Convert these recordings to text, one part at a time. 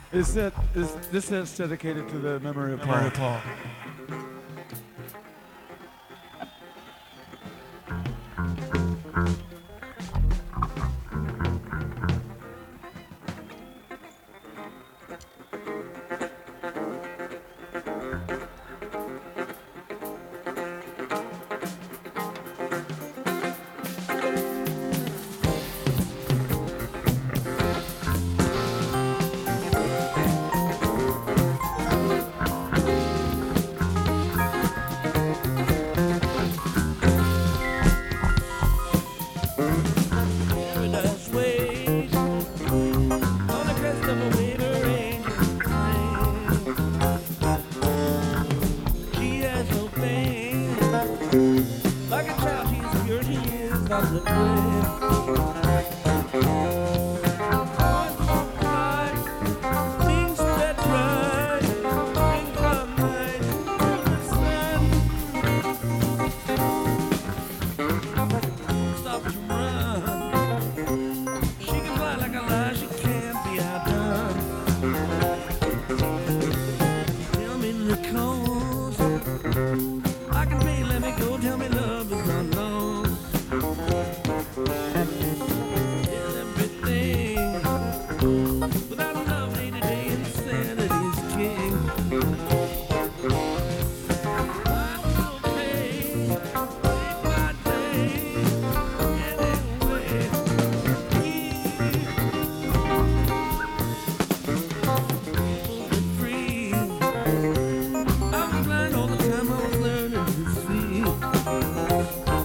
Is this set's dedicated to the memory of Memory Paul. of Paul. Paradise waves on the crest of a wavering plane. She has no pain, like a child she's pure, she is not to blame. Heart won't fly, wings spread bright, bring from night to the sun. Stop to run. She can fly like a lie, she can't be outdone. Tell me the cause, I can pay, let me go. Tell me love is not lost. Is everything without love day to day, insanity's king. I will pay day by day, anyway. Free. I was blind all the time, I was learning to see.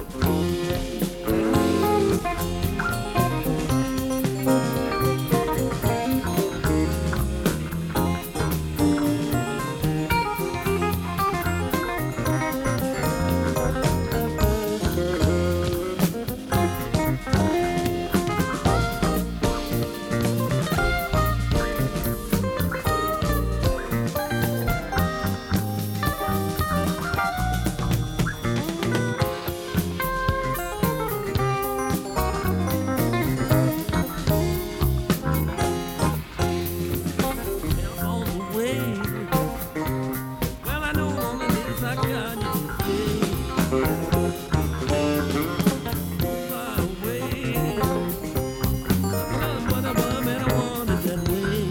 All the way. Well, I know all it is I got you today. Far away. Nothing but above, and I want it that way.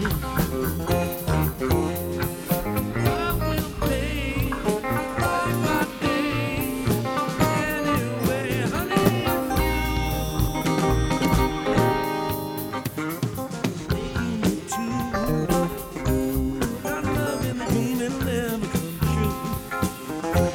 I will pay day by day. Anyway, honey, taking me to got love in the dream, it'll never come true.